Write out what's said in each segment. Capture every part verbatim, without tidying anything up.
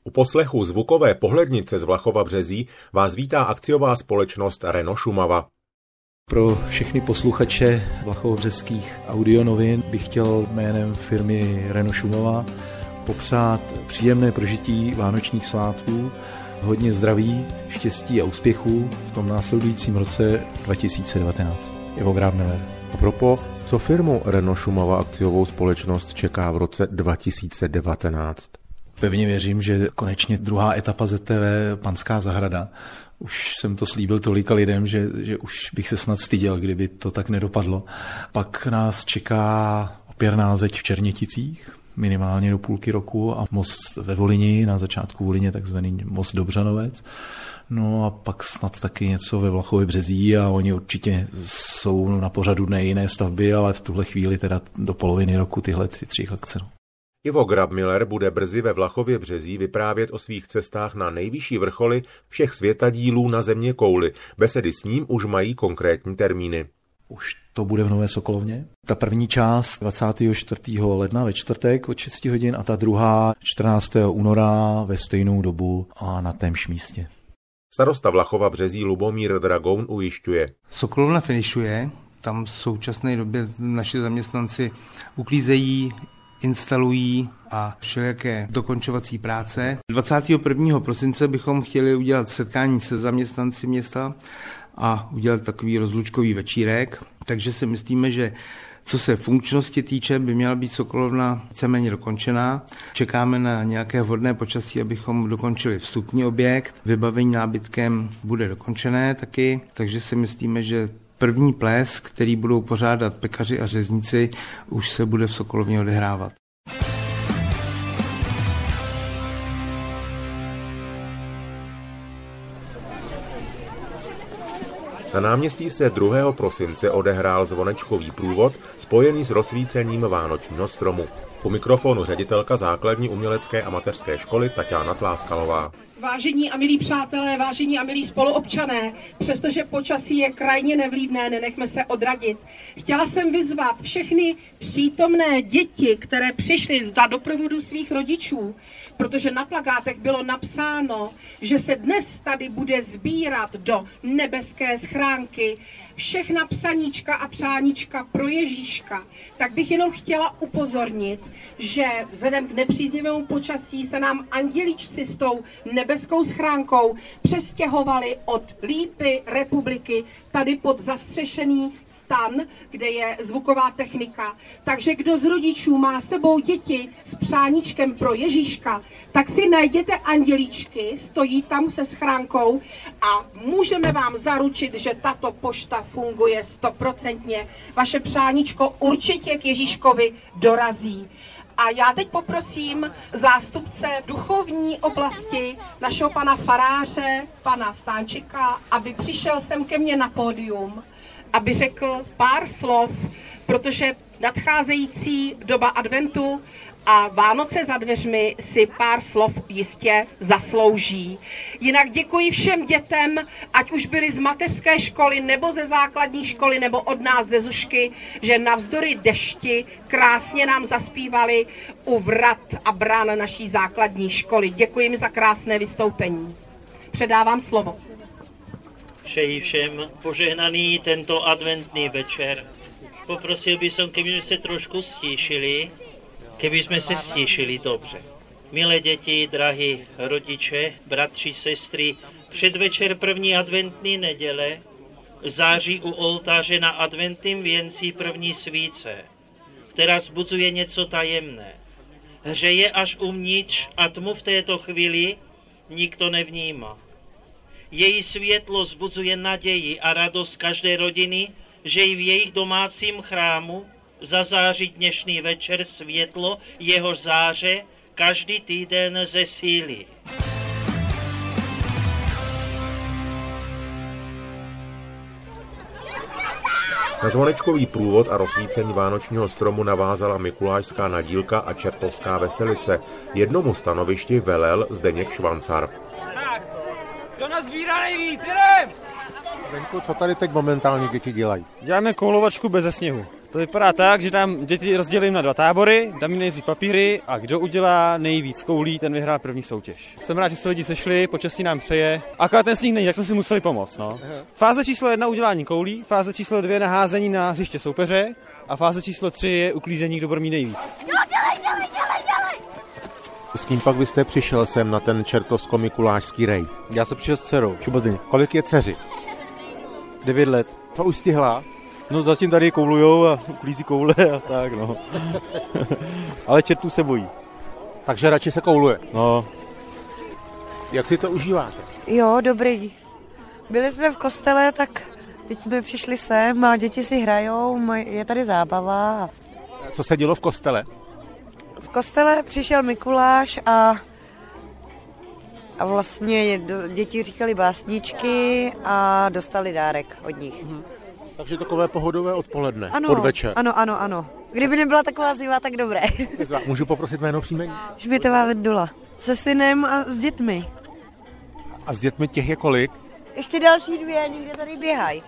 U poslechu zvukové pohlednice z Vlachova Březí vás vítá akciová společnost Renault Šumava. Pro všechny posluchače vlachovobřeských audionovin bych chtěl jménem firmy Renault Šumava popřát příjemné prožití vánočních svátků, hodně zdraví, štěstí a úspěchů v tom následujícím roce dva tisíce devatenáct. Ivo Grabmiller. A propo, co firmu Renault Šumava akciovou společnost čeká v roce dva tisíce devatenáct? Pevně věřím, že konečně druhá etapa Z T V Panská zahrada. Už jsem to slíbil tolika lidem, že, že už bych se snad styděl, kdyby to tak nedopadlo. Pak nás čeká opěrná zeď v Černěticích, minimálně do půlky roku, a most ve Volyni, na začátku Volyně, takzvaný most Dobřanovec. No a pak snad taky něco ve Vlachově Březí a oni určitě jsou na pořadu dne jiné stavby, ale v tuhle chvíli teda do poloviny roku tyhle ty tři akce. Ivo Grabmiller bude brzy ve Vlachově Březí vyprávět o svých cestách na nejvyšší vrcholy všech světadílů na zeměkouli. Besedy s ním už mají konkrétní termíny. Už to bude v Nové Sokolovně. Ta první část dvacátého čtvrtého ledna ve čtvrtek od šest hodin a ta druhá čtrnáctého února ve stejnou dobu a na témž místě. Starosta Vlachova Březí Lubomír Dragoun ujišťuje. Sokolovna finišuje, tam v současné době naši zaměstnanci uklízejí, instalují a všelijaké dokončovací práce. dvacátého prvního prosince bychom chtěli udělat setkání se zaměstnanci města a udělat takový rozlučkový večírek, takže si myslíme, že co se funkčnosti týče, by měla být Sokolovna víceméně dokončená. Čekáme na nějaké vhodné počasí, abychom dokončili vstupní objekt. Vybavení nábytkem bude dokončené taky, takže si myslíme, že první ples, který budou pořádat pekaři a řezníci, už se bude v Sokolovně odehrávat. Na náměstí se druhého prosince odehrál zvonečkový průvod spojený s rozsvícením vánočního stromu. U mikrofonu ředitelka základní umělecké a mateřské školy Taťána Tláskalová. Vážení a milí přátelé, vážení a milí spoluobčané, přestože počasí je krajně nevlídné, nenechme se odradit. Chtěla jsem vyzvat všechny přítomné děti, které přišly zda doprovodu svých rodičů, protože na plakátech bylo napsáno, že se dnes tady bude sbírat do nebeské schránky všechna psaníčka a přáníčka pro Ježíška, tak bych jenom chtěla upozornit, že vzhledem k nepříznivému počasí se nám anděličci s tou nebeskou schránkou přestěhovali od Lípy republiky tady pod zastřešený stan, kde je zvuková technika. Takže kdo z rodičů má sebou děti s přáníčkem pro Ježíška, tak si najděte andělíčky, stojí tam se schránkou a můžeme vám zaručit, že tato pošta funguje stoprocentně. Vaše přáníčko určitě k Ježíškovi dorazí. A já teď poprosím zástupce duchovní oblasti, našeho pana faráře, pana Stánčika, aby přišel sem ke mně na pódium, aby řekl pár slov, protože nadcházející doba adventu a Vánoce za dveřmi si pár slov jistě zaslouží. Jinak děkuji všem dětem, ať už byli z mateřské školy, nebo ze základní školy, nebo od nás ze Zušky, že navzdory dešti krásně nám zaspívali u vrat a brán naší základní školy. Děkuji mi za krásné vystoupení. Předávám slovo. Přeji všem požehnaný tento adventný večer. Poprosil bych, keby se trošku stíšili, keby jsme se stíšili dobře. Milé děti, drahí rodiče, bratři, sestry, předvečer první adventní neděle září u oltáře na adventním věnci první svíce, která vzbuzuje něco tajemné. Hřeje až uvnitř a tmu v této chvíli nikdo nevnímá. Její světlo vzbuzuje naději a radost každé rodiny, že i v jejich domácím chrámu zazáří dnešní večer světlo, jeho záře každý týden zesílí. Na zvonečkový průvod a rozsvícení vánočního stromu navázala mikulášská nadílka a čertovská veselice. Jednomu stanovišti velel Zdeněk Švancar. Tak, kdo nazbírá nejvíc, jedem! Zdeňku, co tady teď momentálně děti dělají? Děláme koulovačku beze sněhu. To vypadá tak, že tam děti rozdělím na dva tábory, dám jim nejdřív papíry a kdo udělá nejvíc koulí, ten vyhrál první soutěž. Jsem rád, že se lidi sešli, počasí nám přeje. Akorát ten sníh není, tak jsme si museli pomoct. No. Fáze číslo jedna udělání koulí, fáze číslo dvě naházení na hřiště soupeře a fáze číslo tři je uklízení, kdo bude mít nejvíc. Jo, dělej, dělej, dělej, dělej! S kým pak vy jste přišel sem na ten čertovsko-mikulášský rej? Já jsem přišel s dcerou, Šubodyně. Kolik je dceři? Devět let. To už stihla? No zatím tady koulujou a uklízí koule a tak, no. Ale čertů se bojí. Takže radši se kouluje? No. Jak si to užíváte? Jo, dobrý. Byli jsme v kostele, tak teď jsme přišli sem a děti si hrajou, je tady zábava. Co se dělo v kostele? V kostele přišel Mikuláš a, a vlastně děti říkali básničky a dostali dárek od nich. Mhm. Takže takové pohodové odpoledne, ano, podvečer. Ano, ano, ano. Kdyby nebyla taková zima, tak dobré. Můžu poprosit jméno příjmení? Žbitová Vendula. Se synem a s dětmi. A s dětmi těch je kolik? Ještě další dvě, někde tady běhají.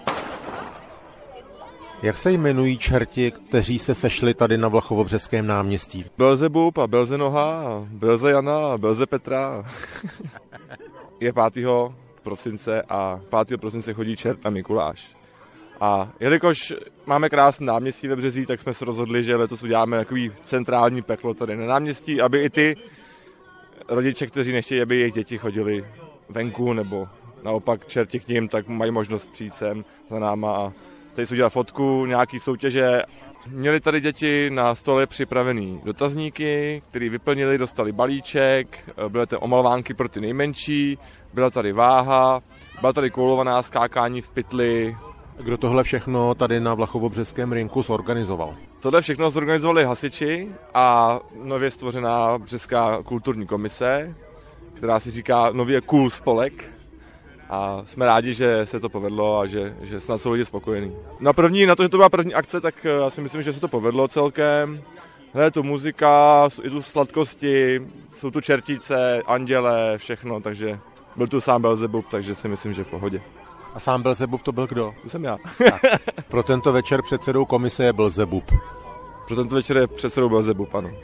Jak se jmenují čerti, kteří se sešli tady na Vlachovobřeském náměstí? Belzebub a Belzenoha a Belzejana a Belzepetra. Je pátého prosince a pátého prosince chodí čert a Mikuláš. A jelikož máme krásné náměstí ve Březí, tak jsme se rozhodli, že letos uděláme takový centrální peklo tady na náměstí, aby i ty rodiče, kteří nechtějí, aby jejich děti chodili venku, nebo naopak čerti k ním, tak mají možnost přijít sem za náma a tady si udělat fotku, nějaký soutěže. Měli tady děti na stole připravený dotazníky, který vyplnili, dostali balíček, byly tady omalovánky pro ty nejmenší, byla tady váha, byla tady koulovaná skákání v pytli. Kdo tohle všechno tady na Vlachovobřeském rynku zorganizoval? Tohle všechno zorganizovali hasiči a nově stvořená Břeská kulturní komise, která si říká nově Cool spolek. A jsme rádi, že se to povedlo a že, že snad jsou lidi spokojení. Na první, na to, že to byla první akce, tak já si myslím, že se to povedlo celkem. Je tu muzika, i tu sladkosti, jsou tu čertice, anděle, všechno, takže byl tu sám Belzebub, takže si myslím, že v pohodě. A sám Belzebub to byl kdo? To jsem já. Tak, pro tento večer předsedou komise je Belzebub. Pro tento večer je předsedou Belzebub, ano.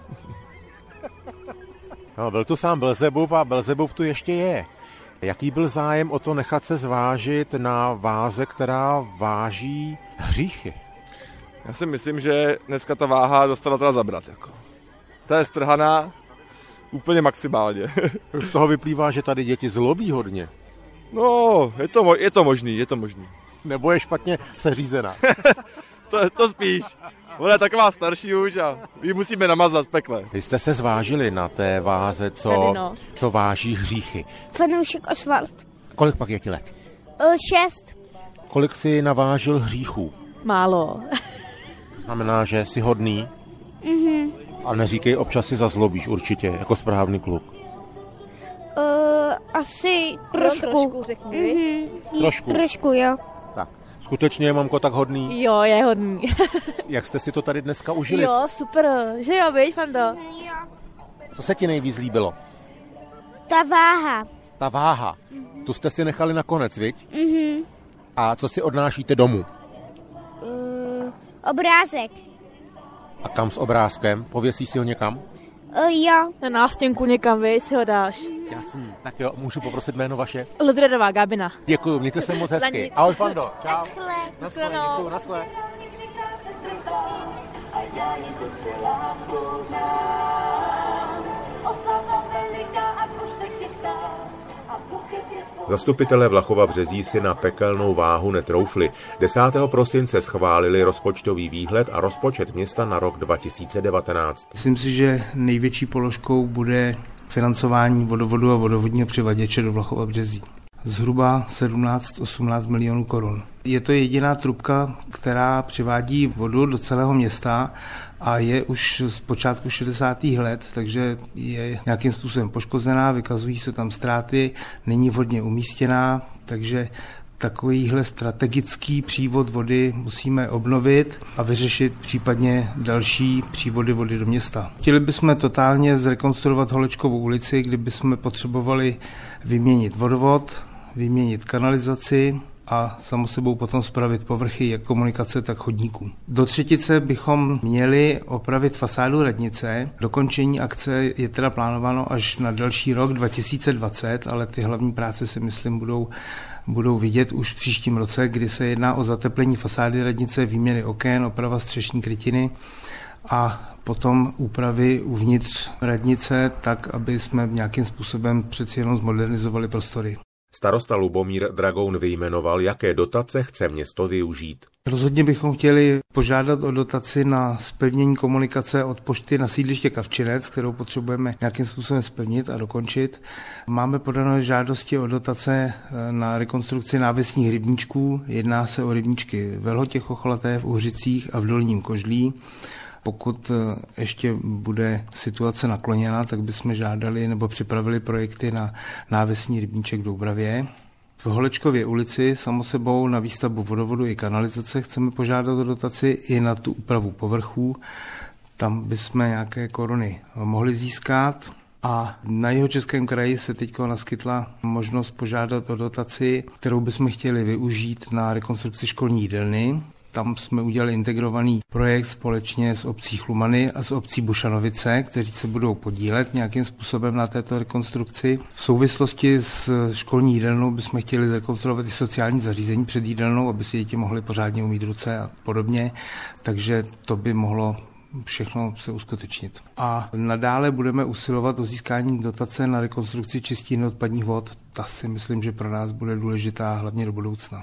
No, byl tu sám Belzebub a Belzebub tu ještě je. Jaký byl zájem o to nechat se zvážit na váze, která váží hříchy? Já si myslím, že dneska ta váha dostala teda zabrat. Jako. Ta je strhaná úplně maximálně. Z toho vyplývá, že tady děti zlobí hodně. No, je to, je to možný, je to možný. Nebo je špatně seřízená. to, to spíš. Ona je taková starší už a ji musíme namazat v pekle. Vy jste se zvážili na té váze, co, Tady no. co váží hříchy. Fanoušek Osvald. Kolik pak je ti let? Uh, šest. Kolik jsi navážil hříchů? Málo. Znamená, že jsi hodný? Mhm. A neříkej, občas si zazlobíš určitě, jako správný kluk. Uh, asi trošku. Jo, trošku řeknu, mm-hmm. Trošku? Trošku, jo. Tak, skutečně je mamko tak hodný? Jo, je hodný. Jak jste si to tady dneska užili? Jo, super, že jo, viď, Fando? Jo. Co se ti nejvíc líbilo? Ta váha. Ta váha. Tu jste si nechali nakonec, viď? Mhm. A co si odnášíte domů? Uh, obrázek. A kam s obrázkem? Pověsíš si ho někam? Uh, jo. Na nástěnku někam, viď, si ho dáš. Jasný. Tak jo, můžu poprosit jméno vaše? Ludredová Gabina. Děkuju, mějte se moc hezky. Ahoj, Fando. Čau. Naschle. Naschle, děkuju, naschle. Zastupitelé Vlachova Březí si na pekelnou váhu netroufli. desátého prosince schválili rozpočtový výhled a rozpočet města na rok dva tisíce devatenáct. Myslím si, že největší položkou bude financování vodovodu a vodovodního přivaděče do Vlachova Březí. Zhruba sedmnáct osmnáct milionů korun. Je to jediná trubka, která přivádí vodu do celého města a je už z počátku šedesátých let, takže je nějakým způsobem poškozená, vykazují se tam ztráty, není vhodně umístěná, takže takovýhle strategický přívod vody musíme obnovit a vyřešit případně další přívody vody do města. Chtěli bychom totálně zrekonstruovat Holečkovou ulici, kdy bychom potřebovali vyměnit vodovod, vyměnit kanalizaci a samo sebou potom spravit povrchy jak komunikace, tak chodníků. Do třetice bychom měli opravit fasádu radnice. Dokončení akce je teda plánováno až na další rok dva tisíce dvacet, ale ty hlavní práce si myslím budou budou vidět už v příštím roce, kdy se jedná o zateplení fasády radnice, výměny oken, oprava střešní krytiny a potom úpravy uvnitř radnice, tak, aby jsme nějakým způsobem přeci jenom zmodernizovali prostory. Starosta Lubomír Dragoun vyjmenoval, jaké dotace chce město využít. Rozhodně bychom chtěli požádat o dotaci na zpevnění komunikace od pošty na sídliště Kavčinec, kterou potřebujeme nějakým způsobem splnit a dokončit. Máme podané žádosti o dotace na rekonstrukci návesních rybníčků. Jedná se o rybníčky ve Lhotě Chochlaté, v Uhřicích a v Dolním Kožlí. Pokud ještě bude situace nakloněna, tak bychom žádali nebo připravili projekty na návesní rybníček v Doubravě. V Holečkově ulici samo sebou na výstavbu vodovodu i kanalizace chceme požádat o dotaci i na tu úpravu povrchů. Tam bychom nějaké koruny mohli získat. A na Jihočeském kraji se teď naskytla možnost požádat o dotaci, kterou bychom chtěli využít na rekonstrukci školní jídelny. Tam jsme udělali integrovaný projekt společně s obcí Chlumany a s obcí Bušanovice, kteří se budou podílet nějakým způsobem na této rekonstrukci. V souvislosti s školní jídelnou bychom chtěli zrekonstruovat i sociální zařízení před jídelnou, aby si děti mohly pořádně umýt ruce a podobně, takže to by mohlo všechno se uskutečnit. A nadále budeme usilovat o získání dotace na rekonstrukci čistírny odpadních vod. Ta si myslím, že pro nás bude důležitá hlavně do budoucna.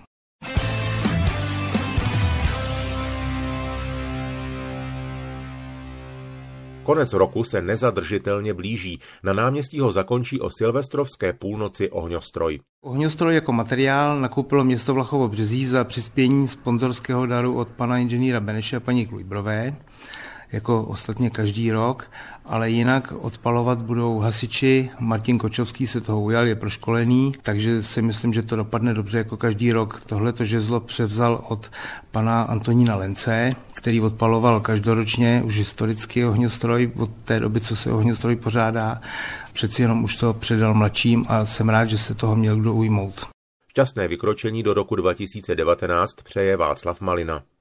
Konec roku se nezadržitelně blíží. Na náměstí ho zakončí o silvestrovské půlnoci ohňostroj. Ohňostroj jako materiál nakoupilo město Vlachovo Březí za přispění sponzorského daru od pana inženýra Beneše a paní Klujbrové, jako ostatně každý rok, ale jinak odpalovat budou hasiči. Martin Kočovský se toho ujal, je proškolený, takže si myslím, že to dopadne dobře jako každý rok. Tohleto žezlo převzal od pana Antonína Lence, který odpaloval každoročně už historicky ohňostroj od té doby, co se ohňostroj pořádá. Přeci jenom už to předal mladším a jsem rád, že se toho měl kdo ujmout. Šťastné vykročení do roku dva tisíce devatenáct přeje Václav Malina.